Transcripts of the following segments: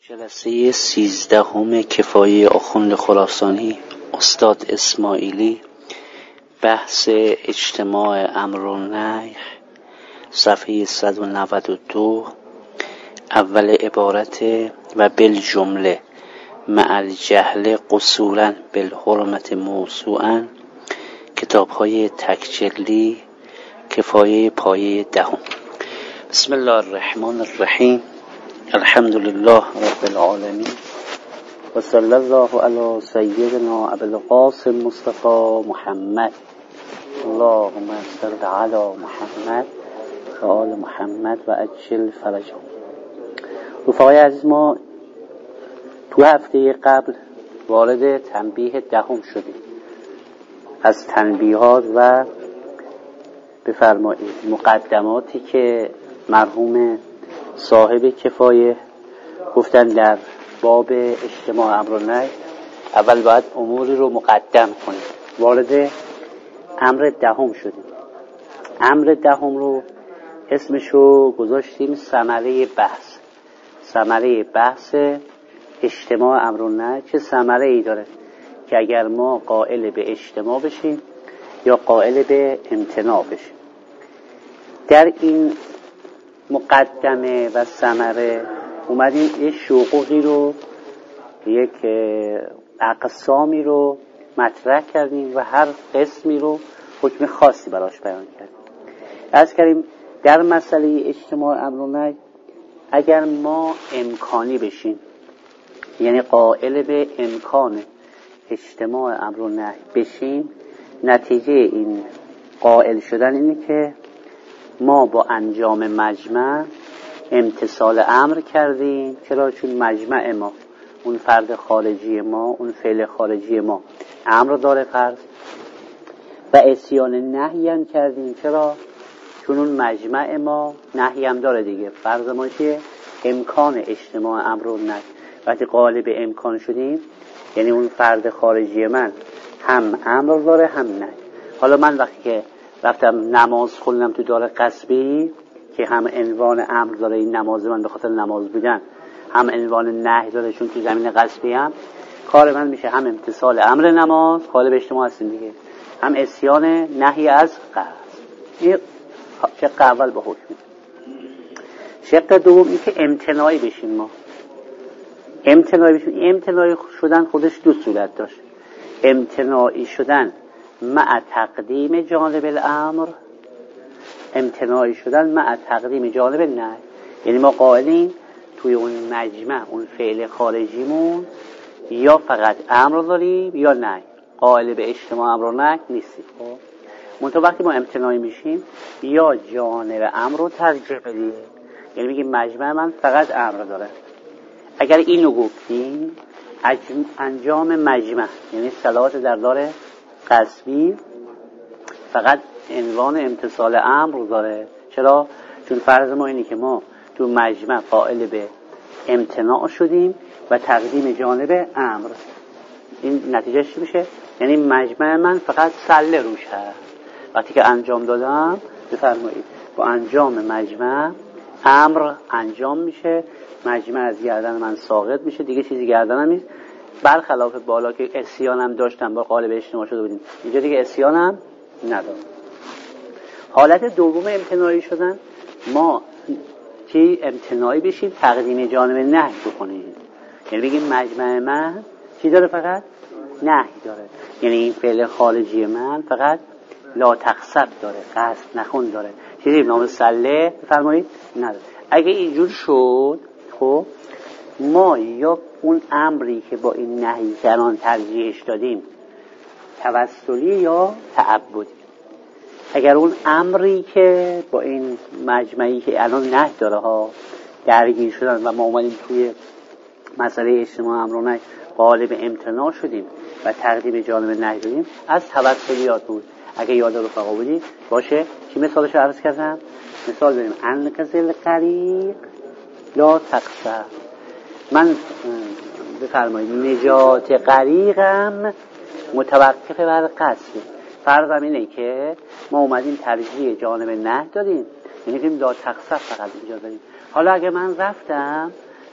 جلسه 13 کفایه آخوند خراسانی استاد اسماعیلی، بحث اجتماع امر و نهی، صفحه 192. اول عبارت و بالجمله مع الجهل قصورا بالحرمت موسوعا، کتاب‌های تکجلی، کفایه پایه 10. بسم الله الرحمن الرحیم. الحمد لله رب العالمین و صلی الله علی سیدنا ابی القاسم مصطفی محمد. اللهم صل علی محمد و آل محمد و عجل فرجهم. رفقای عزیز، ما تو هفته قبل وارد تنبیه 10 شدیم از تنبیهات و بفرمایید مقدماتی که مرحوم صاحب کفایه گفتن در باب اجتماع امر و نهی. اول باید اموری رو مقدم کنیم. وارد امر 10 شدیم. امر 10 رو اسمشو گذاشتیم ثمره بحث اجتماع امر و نهی. چه ثمره ای داره که اگر ما قائل به اجتماع بشیم یا قائل به امتناع بشیم. در این مقدمه و ثمره اومدیم یک شقوقی رو، یک اقسامی رو مطرح کردیم و هر قسمی رو حکم خاصی براش بیان کردیم. عرض کردیم در مسئله اجتماع امر و نهی اگر ما امکانی بشیم، یعنی قائل به امکان اجتماع امر و نهی بشیم، نتیجه این قائل شدن اینه که ما با انجام مجمع امتثال امر کردیم. چرا؟ چون مجمع ما، اون فرد خارجی ما، اون فعل خارجی ما امر داره فرض، و عصیان نهی هم کردیم. چرا؟ چون اون مجمع ما نهی هم داره دیگه. فرض ما چیه؟ امکان اجتماع امر و نهی. وقتی قائل به امکان شدیم یعنی اون فرد خارجی من هم امر داره هم نهی. حالا من وقتی که رفتم نماز خوندم تو دار قصبی که هم عنوان امر داره، این نماز من به خاطر نماز بودن، هم عنوان نهی داره چون تو زمین قصبی هم، کار من میشه هم امتثال امر نماز، قائل به اجتماع هستیم دیگه، هم عصیان نهی از قصد. این شق اول به حکم. شق دوم این که امتناعی بشیم. ما امتناعی شدن خودش دو صورت داشت. امتناعی شدن مع تقدیم جانب الامر، امتناعی شدن مع تقدیم جانب النهی. یعنی ما قائلیم توی اون مجمع اون فعل خارجیمون یا فقط امر داریم یا نهی، قائل به اجتماع امر و نهی نیستیم. منتها وقتی ما امتناعی میشیم یا جانب امر رو ترجیح بدیم، یعنی میگیم مجمع من فقط امر داره. اگر اینو گفتیم انجام مجمع یعنی صلات در دار قصبی فقط عنوان امتثال امر داره. چرا؟ چون فرض ما اینه که ما تو مجمع قائل به امتناع شدیم و تقدیم جانب امر. این نتیجه چی میشه؟ یعنی مجمع من فقط سله روش هست. وقتی که انجام دادم بفرمایید با انجام مجمع امر انجام میشه، مجمع از گردن من ساقط میشه، دیگه چیزی گردنم نیست. برخلاف بالا که عصیانم داشتم با قالب اجتماع شده بودیم، اینجا دیگه عصیانم ندارم. حالت دوم امتناعی شدن، ما که امتناعی بشیم تقدیم جانب نهی بکنیم. یعنی بگیم مجمع من چی داره؟ فقط نهی داره. یعنی این فعل خارجی من فقط لا تقصد داره، قصد نکن داره، چیزی نام سله بفرمایید نداره. اگه اینجور شد، خب ما یا اون امری که با این نهی کنان ترجیحش دادیم توسلی یا تعبدی. اگر اون امری که با این مجمعی که الان نهی داره ها درگیر شدن و ما اومدیم توی مسئله اجتماع امر و نهی قائل به امتناع شدیم و تقدیم جانب نهی دادیم، از توسلیات بود. اگه یاد رفقا بودی باشه چی مثالش رو عرض کردم؟ مثال بریم انقذل غریق لا تقصر. من بفرمایید نجات غریقم متوقف بر قصد. فرضم اینه که ما اومدیم ترجیح جانب نهی دادیم، یعنی که لا تقصر فقط اینجا داریم. حالا اگه من رفتم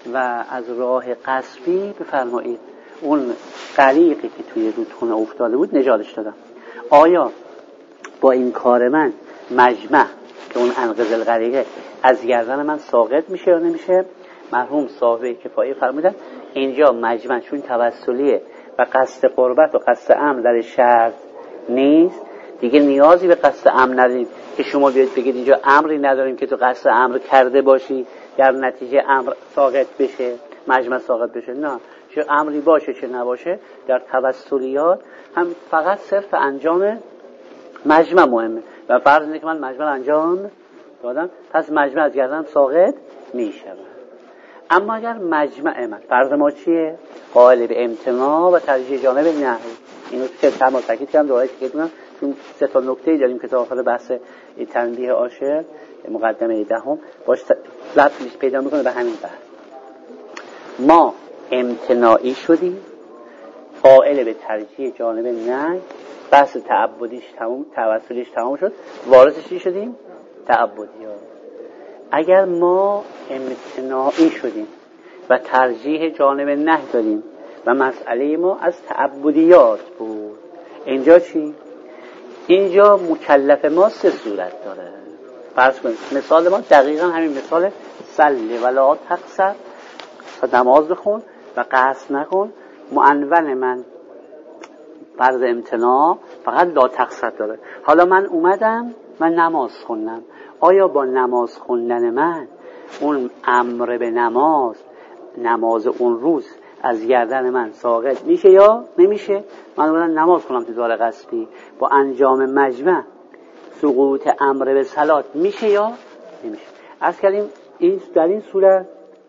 و از راه قصبی بفرمایید اون غریقی که توی رودخونه افتاده بود نجاتش دادم. آیا با این کار من مجمع که اون انقذ الغریقه از گردن من ساقط میشه یا نمیشه؟ مرحوم صاحب کفایه فرمودن اینجا مجمع چون توسلیه و قصد قربت و قصد امر در شرط نیست، دیگه نیازی به قصد امر نداریم که شما بیاید بگید اینجا امری نداریم که تو قصد امر کرده باشی در نتیجه امر ساقط بشه، مجمع ساقط بشه. نه، چه امری باشه چه نباشه در توسلیات هم فقط صرف انجام مجمع مهمه و فرض اینه که من مجمع انجام دادم، پس مجمع از گردن ساقط میشه. اما اگر مجمع من فرض ما چیه؟ قائل به امتناع و ترجیح جانب نهی. اینو که تمام تاکید کردم دوباره تاکید کنم چون سه تا نکته داریم که تا آخر بحث تنبیه عاشر مقدمه دهم باش لطفش پیدا میکنه به همین بحث. ما امتناعی شدیم، قائل به ترجیح جانب نهی، بحث تعبدیش تمام، توسلیش تمام شد، وارثش چی شدیم؟ تعبدیات. اگر ما امتناعی شدیم و ترجیح جانب نهی دادیم و مسئله ما از تعبدیات بود، اینجا چی؟ اینجا مکلف ما سه صورت داره. فرض کنید مثال ما دقیقا همین مثال صلی ولا تقصر، نماز بخون و قصد نکن. معنون من فرض امتناع فقط لا تقصر داره. حالا من اومدم من نماز خوندم، آیا با نماز خوندن من اون امر به نماز اون روز از گردن من ساقط میشه یا نمیشه؟ من اومدم نماز خوندم تو دار قصبی، با انجام مجمع سقوط امر به صلات میشه یا نمیشه؟ عرض کردیم این در این صورت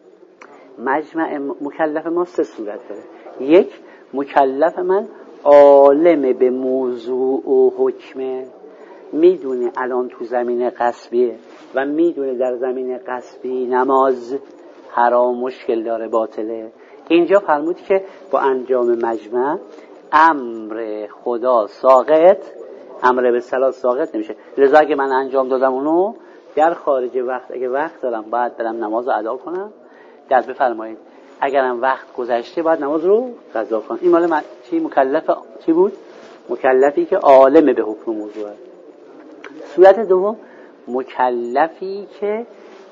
مجمع مکلف ما سه صورت داره. یک، مکلف من عالم به موضوع و حکمه، میدونه الان تو زمین قصبیه و میدونه در زمین قصبی نماز حرام مشکل داره باطله. اینجا فرمود که با انجام مجمع امر خدا ساقط، امر به صلات ساقط نمیشه. لذا اگه من انجام دادم اونو در خارج وقت، اگه وقت دارم باید برم نماز رو ادا کنم، در بفرمایید اگرم وقت گذشته باید نماز رو قضا کنم. این مال من چی مکلف چی بود؟ مکلفی که عالم به حکم موضوعه. صورت دوم مکلفی که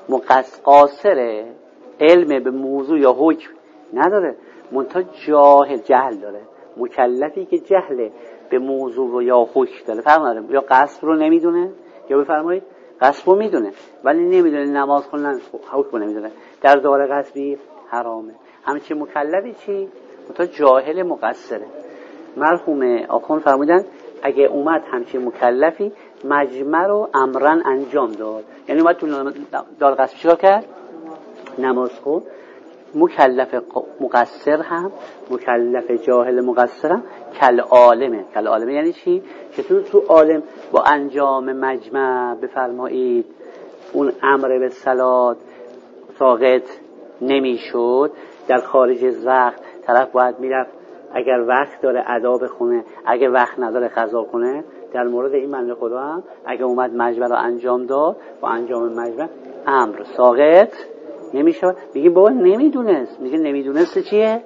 قاصر علم به موضوع یا حکم نداره، منتها جهل داره. مکلفی که جهل به موضوع یا حکم داره، فرق نداره، یا قصد رو نمیدونه یا بفرمایید قصد رو میدونه ولی نمیدونه نماز خوندن حکم رو نمیدونه، در دار قصبی حرامه. همچین مکلفی چی؟ منتها جاهل مقصره. مرحوم آخوند فرمودن اگه اومد همچین مکلفی مجمع رو امرن انجام داد، یعنی اومد تو دار قصبی چیکار کرد؟ نماز خون. مکلف مقصر هم مکلف جاهل مقصر هم کل عالمه یعنی چی؟ که تو عالم با انجام مجمع بفرمایید اون امر به صلات ساقط نمیشد، در خارج از وقت طرف باید میرفت اگر وقت داره ادا بخونه، اگه وقت نداره قضا کنه. در مورد این بنده خدا هم اگه اومد مجمع رو انجام داد با انجام مجمع امر ساقط نمیشه. میگیم بابا نمیدونست، میگه نمیدونست چیه؟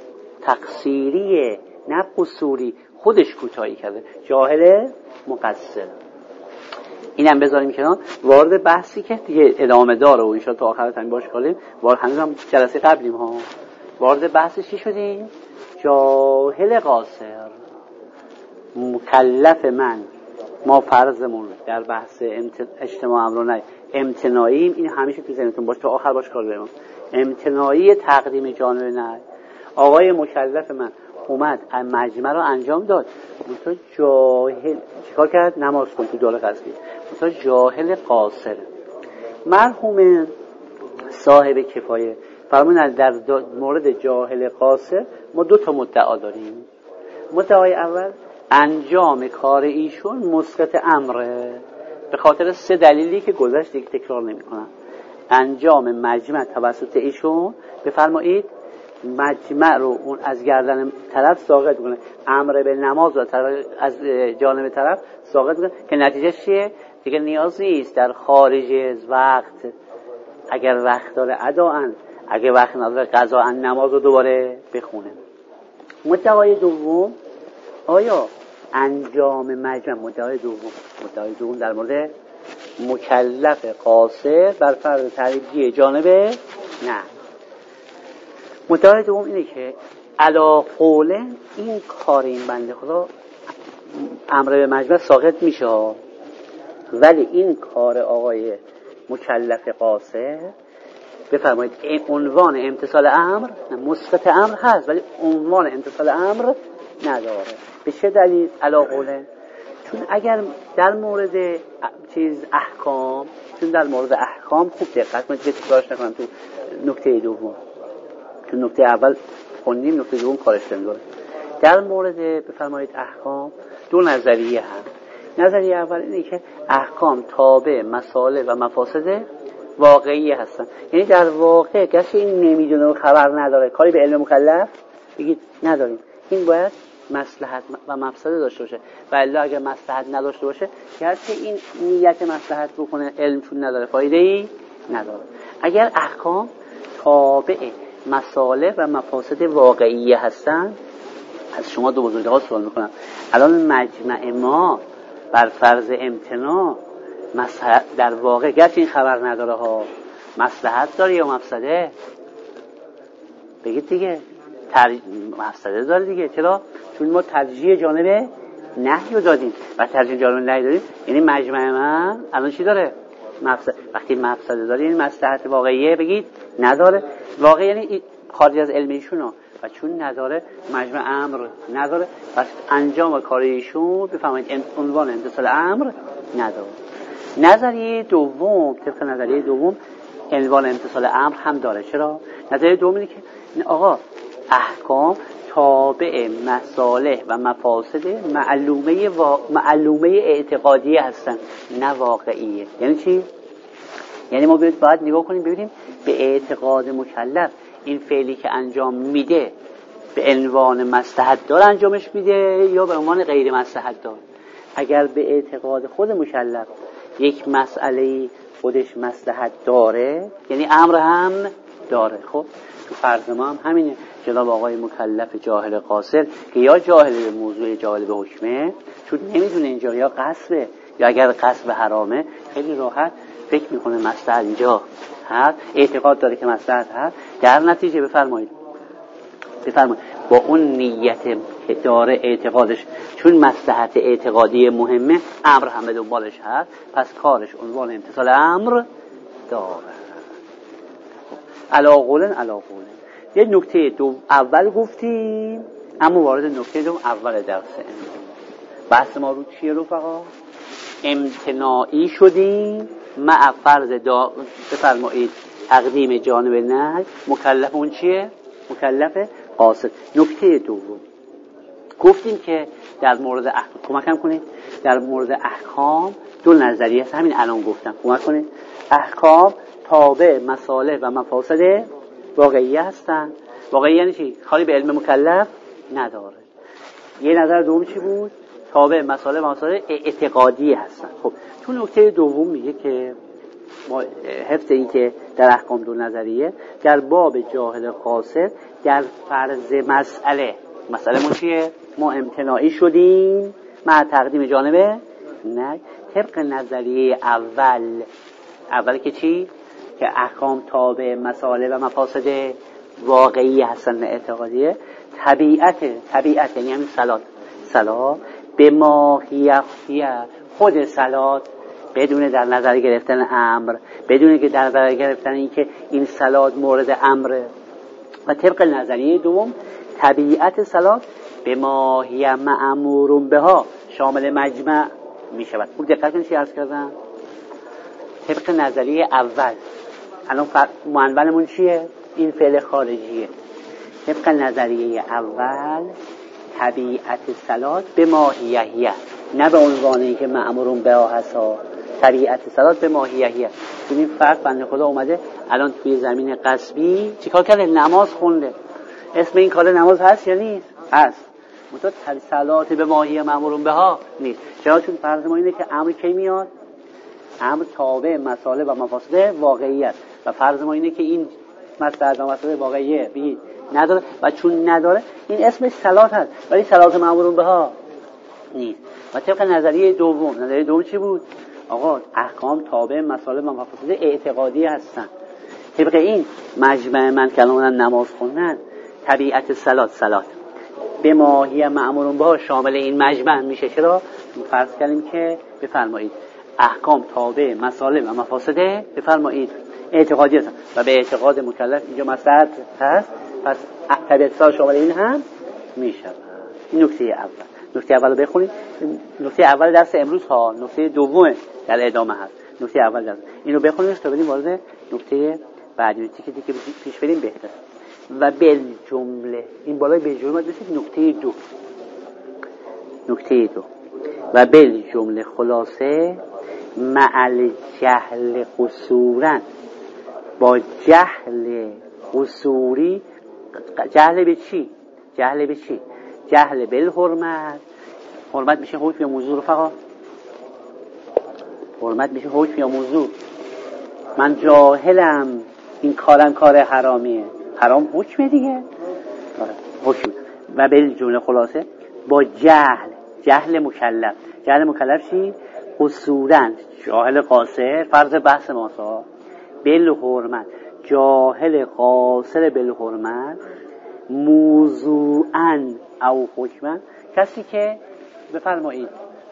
تقصیریه نه قصوری، خودش کوتاهی کرده، جاهل مقصر. اینم بذاریم کنار، وارد بحثی که دیگه ادامه داره و ان شاء الله تا آخر همین باش کنیم. هنوز هم جلسه قبلیم ها، وارد بحث چی شدیم؟ جاهل قاصر. مکلف من ما فرضمون در بحث اجتماع امر و نهی امتناعیم، این همیشه تو ذهنتون باشه تا آخر باش کار داریم. امتناعی تقدیم جانب نهی. آقای مکلف من اومد مجمع رو انجام داد، مثلا جاهل چیکار کرد؟ نماز خوند تو دار قصبی، مثلا جاهل قاصر. مرحوم صاحب کفایه فرمودن در مورد جاهل قاصر ما دو تا مدعا داریم. مدعای اول انجام کار ایشون مسقط امره، به خاطر سه دلیلی که گذشت دیگه تکرار نمی‌کنم. انجام مجمع توسط ایشون بفرمایید مجمع رو اون از گردن طرف ساقط کنه، امر به نماز رو از جانب طرف ساقط کنه که نتیجه چیه؟ دیگه نیاز نیست در خارج از وقت اگر وقت داره اداءن اگه وقت نداره قضا نماز رو دوباره بخونه. مدعای دوم، آیا انجام مجمع، مدعای دوم در مورد مکلف قاصر بر فرض ترجیح جانب نه. مدعای دوم اینه که علا قول این کار این بنده خدا امر به مجمع ساقط میشه، ولی این کار آقای مکلف قاصر بفرمایید عنوان امتصال امر، مسقط امر هست ولی عنوان امتصال امر نداره. به چه دلیل علا قوله؟ چون اگر در مورد احکام خوب دقت کنید که تکرارش نکنم تو نکته دوم، تو نکته اول خوندیم، نکته دوم کارش نمی‌کنه. در مورد بفرمایید احکام دو نظریه هست. نظریه اول اینه که احکام تابع مصالح و مفاسد واقعی هستن، یعنی در واقع کسی این نمیدونه و خبر نداره، کاری به علم مکلف بگید نداریم، این باید مصلحت و مفسده داشته باشه، و الا اگر مصلحت نداشته باشه گرچه این نیت مصلحت بکنه علم چون نداره فایده‌ای نداره. اگر احکام تابع مصالح و مفاسد واقعی هستن، از شما دو بزرگوار سوال میکنم، الان مجمع ما بر فرض امتناع در واقع گرچه این خبر نداره ها، مصلحت داره یا مفسده؟ بگید دیگه. مفسده داره دیگه. چرا؟ چون ما ترجیح جانب نهی رو دادیم و ترجیح جانب نهی دادیم، یعنی مجمع من الان چی داره؟ مفسده. وقتی مفسده داره یعنی مصلحت واقعیه بگید نداره. واقع یعنی خارج از علم ایشونه، و چون نداره مجمع امر نداره، پس انجام کار ایشون بفهمید عنوان امتصال امر نداره. نظریه دوم، طبق نظریه دوم عنوان امتصال امر هم داره. چرا؟ نظریه دوم اینه که آقا احکام تابع مصالح و مفاسد معلومه اعتقادی هستن، نه واقعیه. یعنی چی؟ یعنی ما باید نگاه کنیم ببینیم به اعتقاد مکلف این فعلی که انجام میده به عنوان مصلحت دار انجامش میده یا به عنوان غیر مصلحت دار. اگر به اعتقاد خود مکلف یک مسئله خودش مصلحت داره، یعنی امر هم داره. خب تو فرض ما هم همینه، جناب آقای مکلف جاهل قاصر که یا جاهل به موضوع جاهل به حکمه، چون نمیدونه اینجا یا قصبه یا اگر قصب حرامه، خیلی راحت فکر میکنه مصلحت اینجا هست، اعتقاد داره که مصلحت هست، در نتیجه بفرمایید با اون نیت که داره اعتقادش، چون مصلحت اعتقادی مهمه، امر هم به دنبالش هست، پس کارش عنوان امتصال امر داره. علا قولن. یه نکته اول گفتیم، اما وارد نکته دوم اول درس بحث ما رو چیه رفقا؟ امتناعی شدیم مع فرض بفرمایید تقدیم جانب نهی. مکلف اون چیه؟ مکلف قاصد. نکته دوم گفتیم که در مورد کمکم کنید، در مورد احکام دو نظریه هست، همین الان گفتم، کمک کنید. احکام تابع مصالح و مفاسد واقعی هستن. واقعی یعنی چی؟ کاری به علم مکلف نداره. یه نظر دوم چی بود؟ تابع مصالح و مفاسد اعتقادی هستن. خب تو نکته دوم میگه که ما حفظ این که در احکام دو نظریه در باب جاهل قاصر در فرض مسئله ما چیه؟ ما امتناعی شدیم مع تقدیم جانبه نه، طبق نظریه اول که چی؟ که احکام تابع مصالح و مفاسد واقعی هستن اعتقادیه. طبیعت یعنی همین صلات به ماهیت، خود صلات بدون در نظر گرفتن امر، بدون که در نظر گرفتن این که این صلات مورد امره. و طبق نظریه دوم طبیعت صلات به ماهیه مأمورون بها شامل مجمع می شود. خوب دقت کنید چی عرض کردم؟ طبق نظریه اول الان معنونمون چیه؟ این فعل خارجیه. طبق نظریه اول طبیعت صلات به ماهیه، نه به عنوانی که مأمورون بها هستا، طبیعت صلات به ماهیه. این فرق بنده خدا اومده الان توی زمین قصبی چیکار کرده؟ نماز خونده. اسم این کار نماز هست یا نیست؟ هست. مطلب صلات به ماهیه مأمورون بها نیست. چرا؟ چون فرض ما اینه که امر کی میاد؟ امر تابع مصالح و مفاسد واقعیت، و فرض ما اینه که این مصلحت و مفاسد واقعیه بگید نداره، و چون نداره این اسمش صلات هست ولی صلات مأمورون بها نیست. و طبق نظریه دوم چی بود؟ آقا احکام تابع مصالح و مفاسد اعتقادی هستن. طبق این مجمع من که الان نماز خوندن طبیعت صلات به ماهی مأمورون بها شامل این مجمع میشه. چرا؟ فرض کردیم که بفرمایید احکام تابع مصالح و مفاسد بفرمایید اعتقادی هستن و به اعتقاد مکلف اینجا مصلحت هست، پس طبیعت صلات شامل این هم میشه. این نکته اول. نکته اول رو بخونید. نکته اول درس امروز ها، نکته دوم در ادامه هست. نکته اول درس اینو بخونید تا بریم وارد نکته بعدی که دیگه پیش بریم بهتره. و بالجمله این بالای بالجمله ما رسید نکته دو و بالجمله خلاصه مع جهل قصورا، با جهل قصوری. جهل به چی؟ جهل بالحرمت. حرمت میشه حکم یا موضوع رفقا؟ حرمت میشه حکم یا موضوع؟ من جاهلم این کارم کار حرامیه، حرام حکمه دیگه، حکم. و بالجمله خلاصه با جهل مکلف چی؟ قصورن، جاهل قاصر، فرض بحث ماسا. بالحرمت، جاهل قاصر بالحرمت. موضوعاً او حکماً، کسی که بفرمایید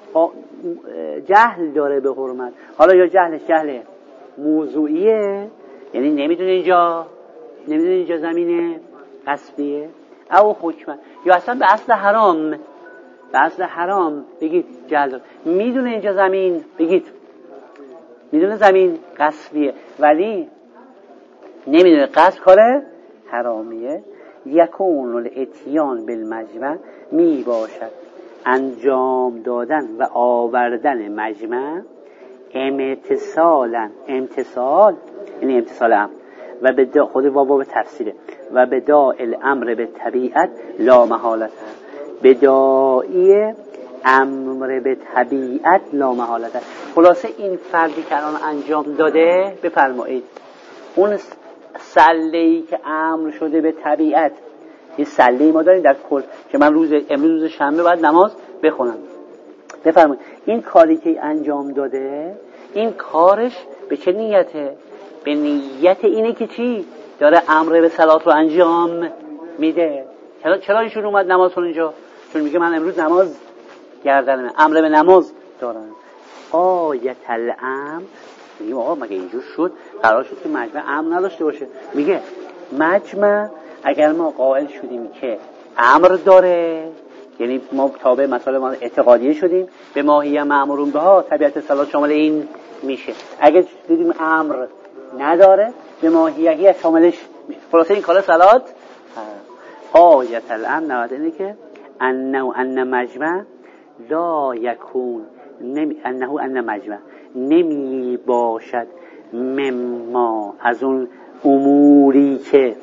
جهل داره به حرمت، حالا یا جهل موضوعیه، یعنی نمیدونه اینجا زمین غصبیه، او حکماً، یا اصلا به اصل حرام بگید جهل داره، میدونه اینجا زمین، بگید میدونه زمین غصبیه ولی نمیدونه غصب کار حرامیه. یکون الاتیان بالمجمع، می باشد انجام دادن و آوردن مجمع امتصال یعنی امتصال امر و به خود باب تفسیره و بداء الامر به طبیعت لا محالت، بدائی امر به طبیعت لا محالت. خلاصه این فردی که الان انجام داده بفرمایید اون سله‌ای که امر شده به طبیعت، یه سله‌ای ما داریم در کل که من امروز روز شنبه باید نماز بخونم، بفرمایید این کاری که انجام داده این کارش به چه نیته؟ به نیت اینه که چی؟ داره امر به صلات رو انجام میده. چرا ایشون اومد نماز خونه اینجا؟ چون میگه من امروز نماز گردنمه، امر به نماز دارم. آیت الامر، میگیم آقا مگه اینجور شد قرار شد که مجمع امر نداشته باشه؟ میگه مجمع اگر ما قائل شدیم که امر داره، یعنی ما تابع مسائل ما اعتقادی شدیم، به ماهیه مأمورون بها طبیعت صلات شامل این میشه. اگر دیدیم امر نداره به ماهیه شاملش میشه. خلاصه این کار صلات. آیت الامر نوعد اینه که ان مجمع لا یکون، ان مجمع نمی باشد مما از اون اموری که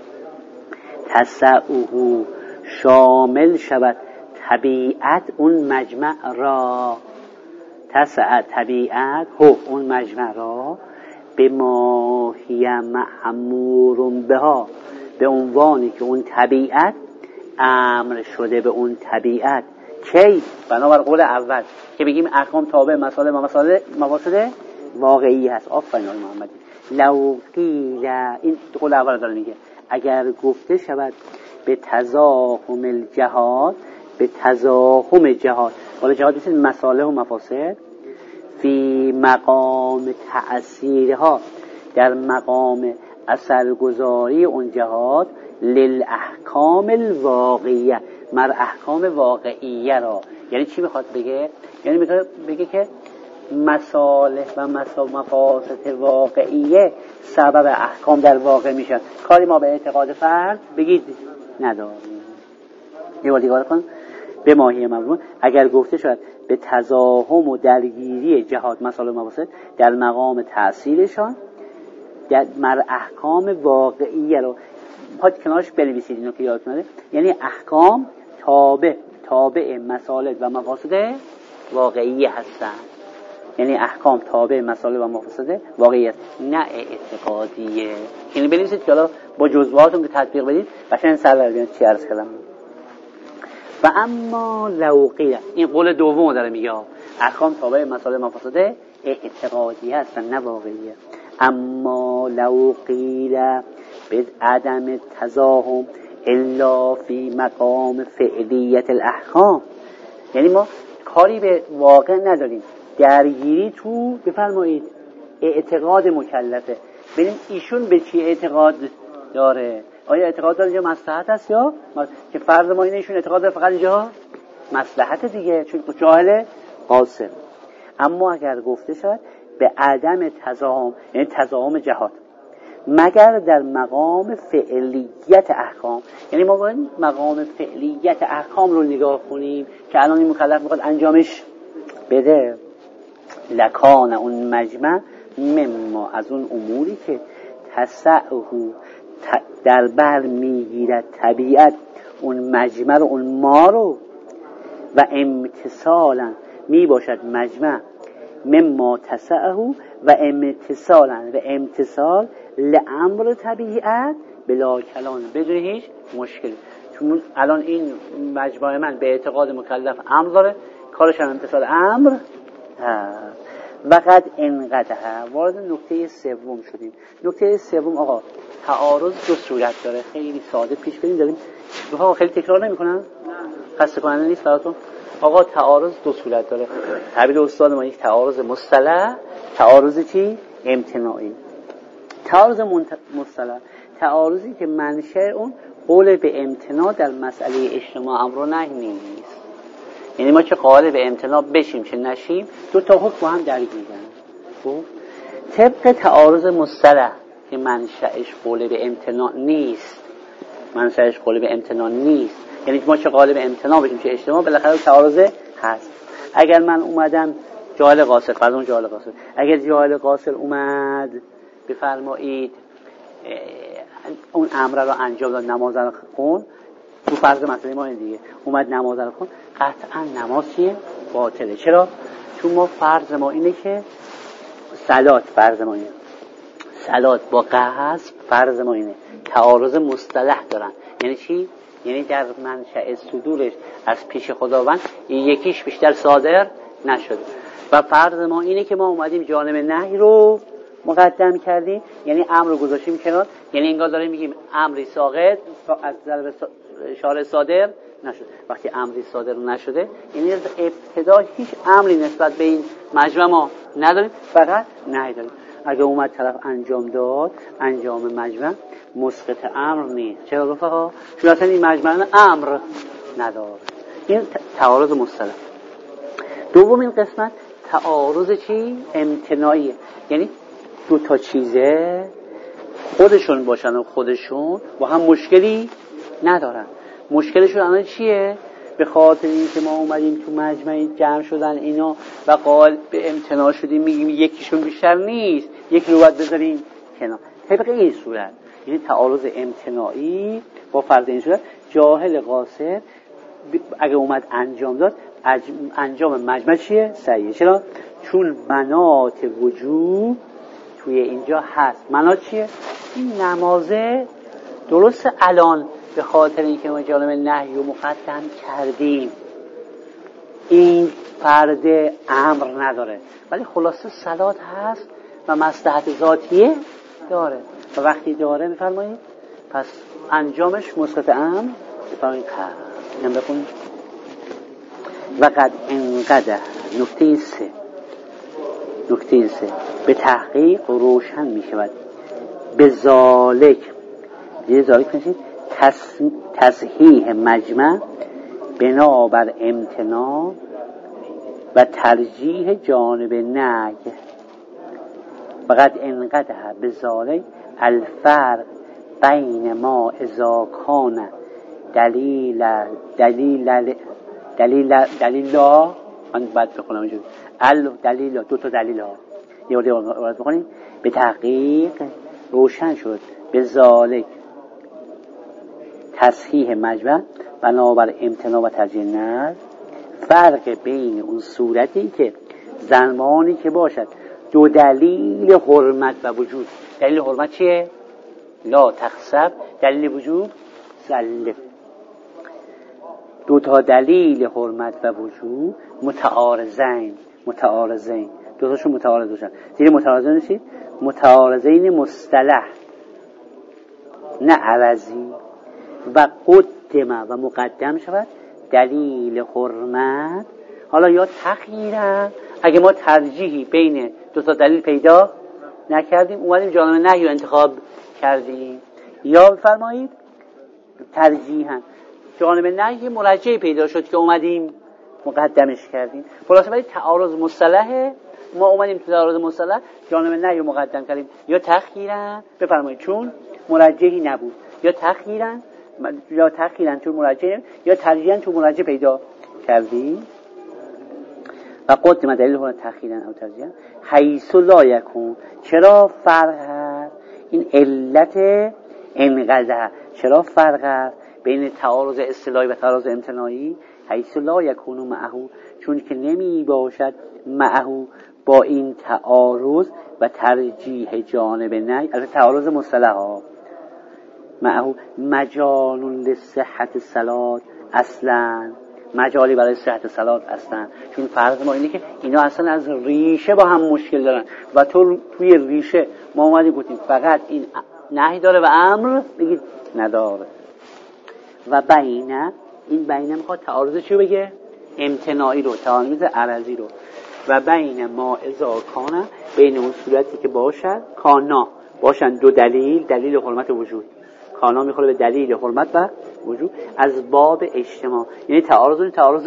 تسعه شامل شود طبیعت اون مجمع را، تسع طبیعت اون مجمع را به ماهی مأمور بها، به عنوانی که اون طبیعت امر شده به اون طبیعت. کی؟ بنابر قول اول که بگیم احکام تابع مصالح و مفاسد واقعی هست. آفرین آقای محمدی. لو قیل، این قول اول داره میگه اگر گفته شود به تزاحم الجهاد، به تزاحم جهاد، حالا جهاد مثل مصالح و مفاسد، فی مقام تأثیرها، در مقام اثرگذاری اون جهاد، للاحکام الواقعیه، مر احکام واقعیه را. یعنی چی میخواد بگه؟ یعنی میخواد بگه که مصالح و مفاسد واقعیه سبب احکام در واقع میشن، کاری ما به اعتقاد فرد بگید نداریم. یه بار دیگه کن. به ماهی مضمون اگر گفته شد به تزاحم و درگیری جهاد مصالح و مفاسد در مقام تأثیرشان، در مر احکام واقعیه رو پاک کنارش بنویسید اینو که یادتون نره. یعنی احکام تابع مصالح و مفاسد واقعیه هستن. یعنی احکام تابع مسائل و مفاسده واقعیت نه اعتقادیه. یعنی بنویسید که حالا با جزواتون که تطبیق بدید قشنگ سر در بیاد چی عرض کردم. و اما لو قیل، این قول دوم داره میگه احکام تابع مسائل مفاسده اعتقادی هستن نه واقعیه. اما لو قیل بعدم تزاحم الا فی مقام فعلیت الاحکام، یعنی ما کاری به واقع نداریم، درگیری تو بفرمایید اعتقاد مکلفه. ببین ایشون به چی اعتقاد داره؟ آیا اعتقاد داره اینجا مصلحت است یا که فرض ما اینه ایشون اعتقاد داره فقط اینجا مصلحت دیگه، چون جاهل قاصر. اما اگر گفته شد به عدم تزاحم، یعنی تزاحم جهات، مگر در مقام فعلیت احکام، یعنی ما باید مقام فعلیت احکام رو نگاه کنیم که الان این مکلف میخواد انجامش بده، لکان اون مجمع مما از اون اموری که تسعه در بر میگیرد طبیعت اون مجمع رو، اون ما رو، و امتصالا می باشد مجمع مما تسعه و امتصالا و امتصال لامر طبیعت بلا کلام، بدون هیچ مشکلی. چون الان این مجموعه من به اعتقاد مکلف امر داره، کارش هم امتصال امر. وقد انقدر وارد نکته سوم شدیم. نکته سوم آقا تعارض دو صورت داره، خیلی ساده پیش بریم داریم آقا، خیلی تکرار نمی‌کنم، خسته کننده نیست براتون. آقا تعارض دو صورت داره، تعبیر استاد ما یک تعارض مصطلح، تعارض چی؟ امتناعی. تعارض مصطلح تعارضی که منشأ اون قول به امتناع در مسئله اجتماع امر و نهی نیست، یعنی ما چه قائل به امتناع بشیم چه نشیم دو تا حکم با هم درگیرن. خب طبق تعارض مصطلح که منشأش قول به امتناع نیست، منشأش قول به امتناع نیست، یعنی ما چه قائل به امتناع بشیم چه اجتماع، بالاخره تعارض هست. اگر من اومدم جاهل قاصر، پردون جاهل قاصر، اگر جاهل قاصر اومد بفرمایید اون امر رو انجام داد، نماز رو خون، تو فرض مسئله ما دیگه اومد نماز رو خون، قطعا نماز چیه؟ باطله. چرا؟ چون ما فرض ما اینه که صلات، فرض ما اینه صلات با قصد، فرض ما اینه تعارض مصطلح دارن. یعنی چی؟ یعنی در منشأ صدورش از پیش خداوند یکیش بیشتر صادر نشده. و فرض ما اینه که ما اومدیم جانب نهی رو مقدم کردیم، یعنی امر رو گذاشتیم کنار، یعنی انگار داریم میگیم امری ساقط از ضرب شارع صادر نشد. وقتی امری صادر نشده یعنی ابتدا هیچ امری نسبت به این مجمع ما نداریم، فقط نهی داریم. اگه اومد طرف انجام داد، انجام مجمع مسقط امر نیست. چرا رفقا؟ چون اصلا این مجمع امر نداره. این تعارض مصطلح. دومین قسمت تعارض چی؟ امتناعیه، یعنی دو تا چیزه خودشون باشن و خودشون با هم مشکلی ندارن. مشکلشون الان چیه؟ به خاطر اینکه ما اومدیم تو مجمع جمع شدن اینا و قائل به امتناع شدیم، میگیم یکیشون بیشتر نیست، یکی رو باید بذاریم کنار. طبق این صورت یعنی تعارض امتناعی با فرض این صورت جاهل قاصر اگه اومد انجام داد، انجام مجمع چیه؟ صحیحه. چرا؟ چون مناط وجود توی اینجا هست. مناط چیه؟ این نمازه درست الان به خاطر اینکه ما جانب نهی رو مقدم کردیم این فرد امر نداره، ولی خلاصه صلات هست و مصلحت ذاتیه داره و وقتی داره میفرمایید پس انجامش مسقط امر. بفرمایید اینم بخونید. وقد انقدر نکته سه به تحقیق روشن می شود به ذالک، دیگه ذالک میشید تصحیح مجمع بنابر امتناع و ترجیح جانب نهی. وقد انقدر به ذالک الفرق بین ما اذا کان دلیل من باید بخونم اینجوری دلیل دو تا دلیل ها یه وارد بکنیم. به تحقیق روشن شد به ذالک تصحیح مجمع بنابر امتناع و ترجیح نهی، فرق بین اون صورتی که زمانی که باشد دو دلیل حرمت و وجود. دلیل حرمت چیه؟ لا تخسب. دلیل وجود سلف. دو تا دلیل حرمت و وجود متعارضین. دو تاشون متعارض باشن. زیر متعارضین چی؟ متعارضین مصطلح نه عوضی. و قدم و مقدم شود دلیل حرمت. حالا یا تخییرا، اگه ما ترجیحی بین دو تا دلیل پیدا نکردیم اومدیم جانب نهی رو انتخاب کردیم، یا بفرمایید ترجیحاً جانب نهی مرجعی پیدا شد که اومدیم مقدمش کردیم. خلاصه ولی تعارض مصطلحه، ما اومدیم تو تعارض مصطلح جانب نهی رو مقدم کردیم. یا تخییراً بفرمایید چون مرجعی نبود، یا تخییراً چون مرجعی نبود، یا ترجیحاً چون مرجع پیدا کردیم. و قدم دلیل هون تخییراً او ترجیحاً حیث لا یکون. چرا فرق هست؟ این علت انقضا. چرا فرق هست بین تعارض اصطلاحی و تعارض امتناعی؟ حیث لا یکون معه، چون که نمی باشد معه با این تعارض و ترجیح جانب نهی، البته تعارض مصطلح ها، معه مجال لصحت صلات اصلا، مجالی برای صحت صلات اصلا. چون فرض ما اینه که اینا اصلا از ریشه با هم مشکل دارن و تو توی ریشه ما اومدیم گفتیم فقط این نهی داره و امر بگید نداره. و بینه، این بینه میخواد تعارض چیو بگه؟ امتناعی رو، تعارض عرضی رو. و بین ما اذا کانه، بین اون صورتی که کانا باشن دو دلیل حرمت وجود. کانا میخوره به دلیل حرمت و وجود از باب اجتماع، یعنی تعارض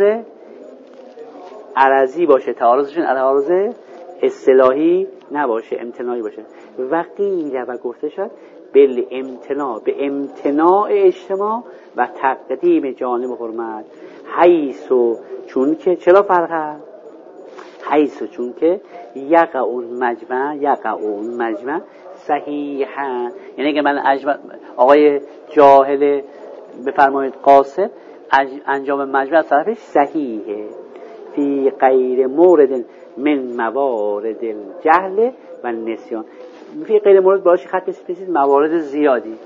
عرضی باشه، تعارض اصطلاحی نباشه، امتناعی باشه. و قیل و گفته شد به امتناع اجتماع و تقدیم جانب حرمت. حیثو چون که، چرا فرقه؟ حیثو چون که یقع اون مجمع صحیحا، یعنی که من آقای جاهل بفرمایید قاصد انجام مجمع از طرفش صحیحه فی غیر مورد من موارد الجهل و نسیان. فی غیر مورد باشی خط بسید موارد زیادی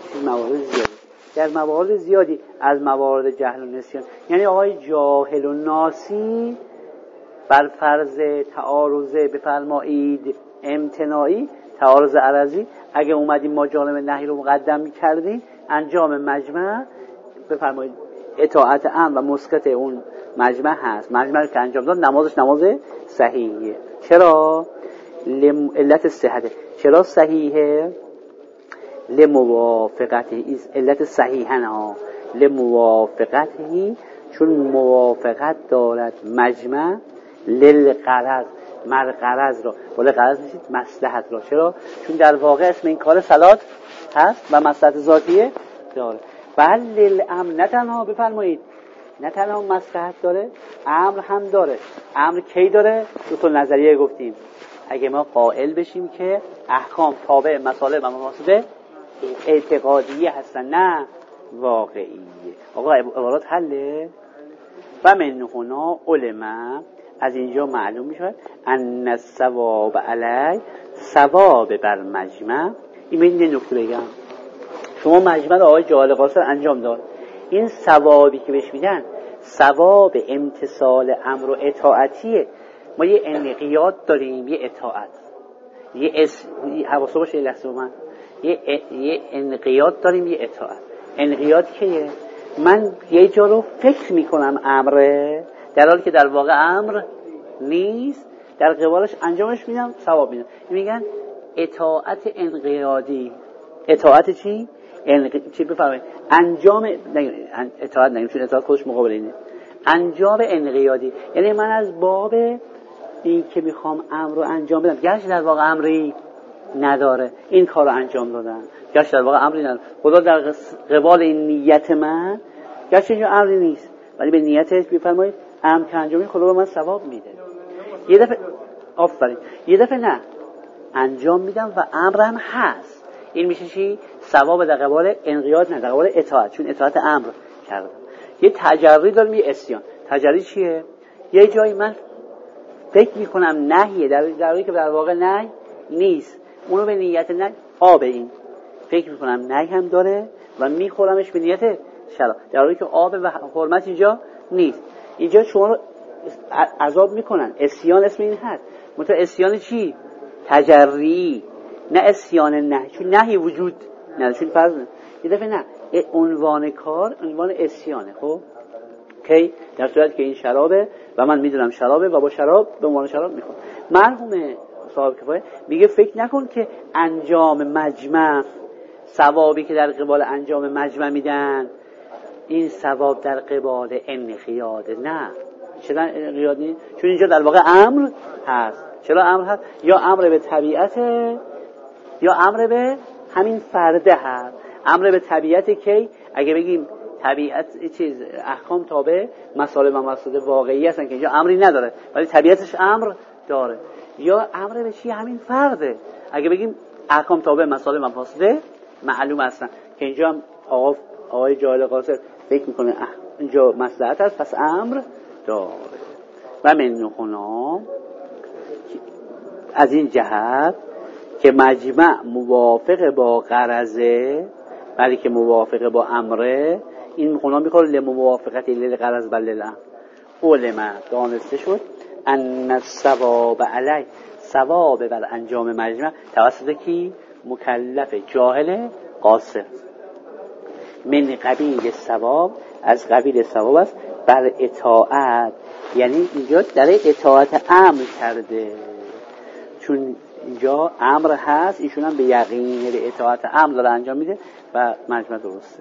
در موارد زیادی از موارد جهل و نسیان. یعنی آقای جاهل و ناسی بر فرض تعارض بفرمایید امتناعی، تعارض عرضی، اگه اومدیم ما جانب نهی رو مقدم می‌کردیم انجام مجمع بفرمایید اطاعت امر و مسکت اون مجمع هست. مجمع که انجام داد نمازش نماز صحیحه. چرا؟ علت صحته. چرا صحیحه؟ لموافقته، علت صحیحه ها لموافقته، چون موافقت دارد مجمع للغرض، مرغرض را، ولی غرض نیست مصلحت را. چرا؟ چون در واقع اسم این کار صلات هست و مصلحت ذاتیه داره. بل للامر، نه تنها بفرمایید نه تنها مصلحت داره، امر هم داره. امر کی داره؟ دو تا نظریه گفتیم. اگه ما قائل بشیم که احکام تابع مصالح و مفاسد اعتقادیه هستن نه واقعیه. آقا عبارات حله. و من هنا علما، از اینجا معلوم میشه ان الثواب علی، ثواب بر مجمع. این نکته بگم، شما مجمع رو آقای جاهل قاصد انجام داد، این ثوابی که بهش میدن ثواب امتثال امر و اطاعتیه. ما یه انقیاد داریم، یه اطاعت، حواسه باشه لحظه من، یه انقیاد داریم، یه اطاعت. انقیاد کیه؟ من یه جا رو فکر میکنم امره، در حالی که در واقع امر نیست، در قبالش انجامش میدم ثواب میدم. میگن اطاعت انقیادی. اطاعت چی؟ چی بفرمایید؟ انجام اطاعت نگیم، چون اطاعت خودش مقابل اینه. انجام انقیادی یعنی من از باب این که میخوام امر رو انجام بدم، گرچه در واقع امری نداره، این کار رو انجام دادم، گرچه در واقع امری نداره، خدا در قبال این نیت من، گرچه اینجا امری نیست، ولی به نیتش بفرمایید امر که انجام میدم خدا به من ثواب میده. یه دفعه آفرین، یه دفعه نه انجام میدم و امرم هست، این میشه چی؟ ثواب در قبال انقیاد، نه در قبال اطاعت، چون اطاعت امر کردم. یه تجری دارم، یه عصیان. تجری چیه؟ یه جایی من فکر میکنم نهیه در حالی که در واقع نهی نیست، اونو به نیت نهی آب این فکر میکنم نهی هم داره و میخورمش به نیت شراب، در حالی که آب و حرمت اینجا نیست. اینجا شما رو عذاب میکنن، اسیان اسم این هست، منتها اسیان چی؟ تجری، نه اسیان نهی، چون نهی وجود نه، چون فرض نه. یه دفعه نه، عنوان کار عنوان اسیانه. خب کی در صورت که این شرابه و من میدونم شرابه و با شراب به عنوان شراب میخورم. مرحوم صاحب کفایه میگه فکر نکن که انجام مجمع، ثوابی که در قبال انجام مجمع میدن این ثواب در قبال انقیاده. نه، چرا انقیاد نیست؟ چون اینجا در واقع امر هست. چرا امر هست؟ یا امر به طبیعته یا امر به همین فرده هست. امر به طبیعت کی؟ اگه بگیم طبیعت چیز احکام تابع مصالح و مقاصد واقعی هستن که اینجا امری نداره ولی طبیعتش امر داره. یا امر به چی؟ همین فرده. اگه بگیم احکام تابع مصالح و مقاصد معلوم هستن که اینجا هم آقای جاهل قاصر فکر میکنه اینجا مصلحت هست پس امر داره. و من هنا از این جهت که مجمع موافق با غرضه ولی که موافق با امره، این هنا میخوره لموافقت للغرض بل للامر. علما دانسته شد ان الثواب علی، ثواب بر انجام مجمع توسط کی؟ مکلف جاهل قاصر. من قبیل ثواب، از قبیل ثواب است بر اطاعت، یعنی اینجا در اطاعت امر کرده، چون اینجا امر هست ایشون هم به یقین به اطاعت امر داره انجام میده و مجمع درسته.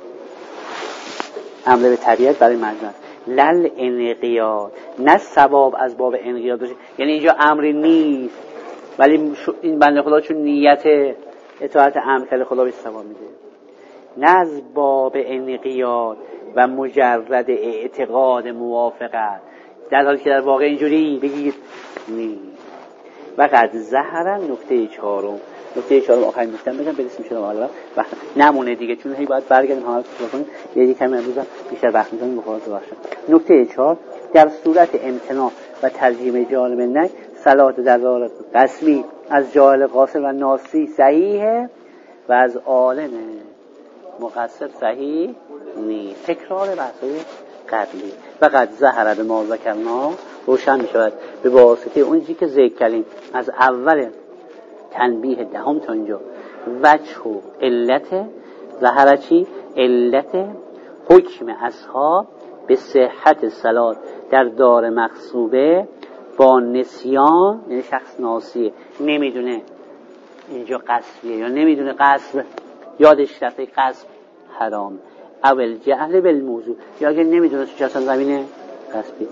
امر به طبیعت برای مجمع لل انقیاد، نه ثواب از باب انقیاد باشه، یعنی اینجا امری نیست ولی این بنده خدا چون نیت اطاعت امر کرده خدا بهش ثواب میده، نه از باب انقیاد و مجرد اعتقاد موافقت، در حالی که در واقع اینجوری بگید نیست. وقت ظهر نکته چهارم آخرین نکته بگم برسیم شده حالا وقت نمونه دیگه چون هی باید برگردیم حالا تو کنیم یه کمی امروز بیشتر وقت می‌ذاریم بخواد باشه. نکته 4 در صورت امتناع و ترجیم جانب نهی صلات در دار قسمی از جاهل قاصر و ناسی صحیحه و از عالم مقصر صحیح نیست. تکرار بحث‌های قبلی. فقط ظهر به ما ذکرنا روشن می‌شود به واسطه اون چیزی که ذکر کردیم از اول تنبیه دهم تا اینجا. وجه و علت ظهر چی؟ علت حکم اصحاب به صحت صلات در دار مغصوبه با نسیان، یعنی شخص ناسیه نمیدونه اینجا قصبیه یا نمیدونه قصب، یادش رفته قصب حرام، اول جهل بالموضوع، یا اگر نمیدونه چه اصلا زمینه قصبی،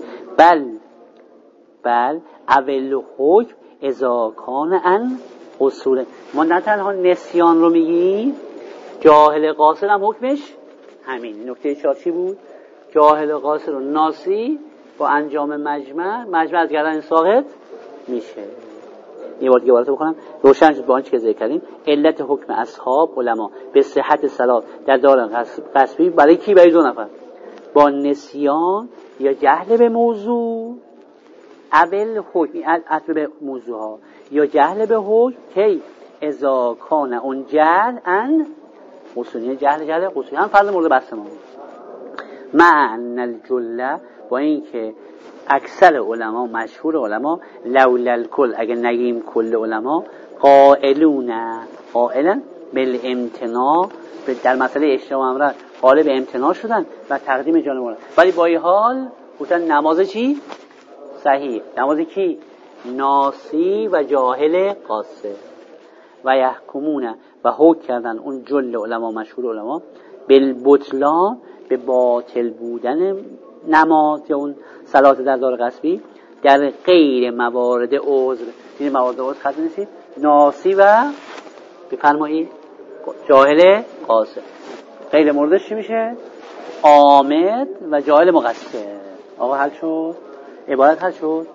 بل اول حکم اذا کان ان اصول. ما نه تنها نسیان رو میگیم، جاهل قاصر هم حکمش همین. نکته 4 چی بود؟ جاهل قاصر و ناسی با انجام مجمع از گردن ساقط میشه. یه بار دیگه عبارت بکنم روشن شد با آنچه که ذکر کردیم. علت حکم اصحاب علما به صحت صلات در دار قصبی برای کی؟ برای 2 نفر با نسیان یا جهل به موضوع، اول حکم عطف به موضوع ها یا جهل به حکم کی اذا کان اون جهل ان اصولی، جهل اصولی هم فرض مورد بحث ما معنی الجله، با این که اکثر علما مشهور علما لولا الکل، اگه نگیم کل علما قائلا بالامتناع، در مسئله اجتماع امر قائل به امتناع شدن و تقدیم جانب مولا، ولی با این حال گفتن نماز چی؟ صحیح. نماز کی؟ ناسی و جاهل قاصر. و یحکمون و حکم کردن اون جل علما مشهور علما بالبطلان، به باطل بودن نماز یا اون صلات در دار قصبی در غیر موارد عذر. این موارد عذر خط نیستید ناسی و بفرمایید جاهل قاصر. غیر موردش چی میشه؟ عامد و جاهل مقصر. آقا حل شد؟ عبارت حل شد؟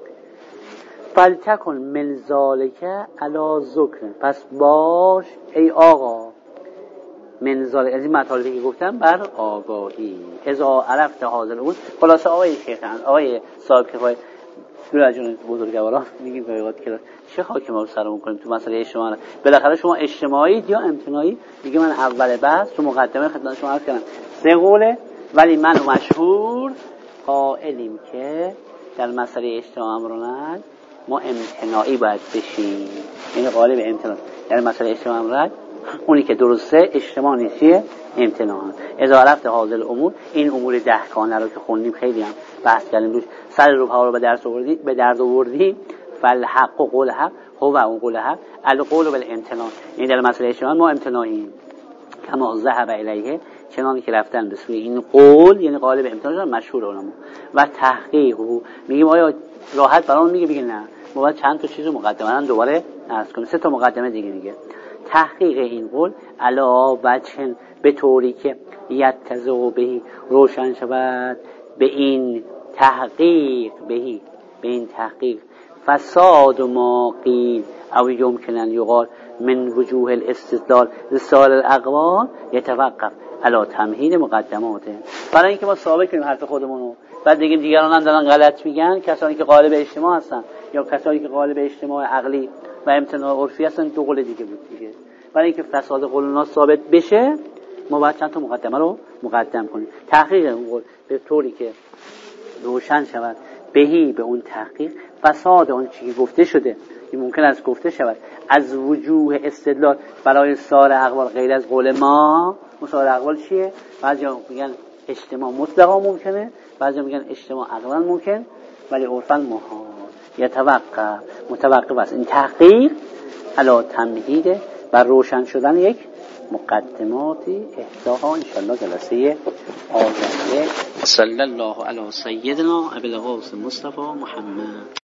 فلتکن من ذالک علی ذکر، پس باش ای آقا من ذالک، از این مطالبی که گفتم بر آگاهی. اذا عرفت حاضر بود. خلاصه آقای شیخ آقای صاحب کفایه دور جون بزرگواران میگیم گاهی که چه خاکی ما رو سرمون کنیم تو مسئله اجتماعی. بالاخره شما اجتماعی یا امتناعی؟ دیگه من اول بحث تو مقدمه خدمت شما عرض کردم 3 قوله، ولی من و مشهور قائلیم که در مسئله اجتماع امرنا ما امتناعی باید بشیم. یعنی قالب امتناع در مسئله اجتماع امرنا اونی که درسته اجتماع نیستیه امتناع. اذا عرفت حاضر الامور، این امور 10 کانه رو که خوندیم خیلی هم بحث کردیم روش، سر رو پا رو به درد آوردیم. فالحق و قول حق هو اون قول حق القول بالامتناع. این در مسئله اجتماع ما امتناعیم کما ذهب الیه، چنانی که رفتن به سوی این قول، یعنی قالب امتناع مشهور علما. و تحقیق میگیم آیا راحت برام میگه نه، ما باید چند تا چیزو مقدمه دوباره عرض کنیم. 3 تا مقدمه دیگه میگه. تحقیق این قول علا وجه به طوری که یتضح بهی روشن شود به این تحقیق فساد ما قیل او یمکن ان یقال من وجوه الاستدلال لسائر الاقوال یتوقف علی تمهید مقدماته. برای اینکه ما ثابت کنیم حرف خودمونو، بعد دیگه دیگران هم دارن غلط میگن، کسانی که قالب اجتماع هستن یا کسانی که قالب اجتماع عقلی و امتناع عرفی هستن 2 قول دیگه بود دیگه. برای اینکه فساد قولنا ثابت بشه ما باید چند تا مقدمه رو مقدم کنیم. تحقیق اون قول به طوری که روشن شود بهی به اون تحقیق فساد اون چیزی گفته شده، این ممکن است گفته شود از وجوه استدلال برای سایر اقوال غیر از قول ما. سایر اقوال چیه؟ بعضیا میگن اجتماع مطلقا ممکنه، بعضیا میگن اجتماع عقلا ممکن، ولی عرفا محال. متوقف است این تحقیق علی تمهید و روشن شدن یک مقدماتی احتاها انشاءالله جلسه آینده. صلی الله علی سیدنا ابی القاسم مصطفی محمد.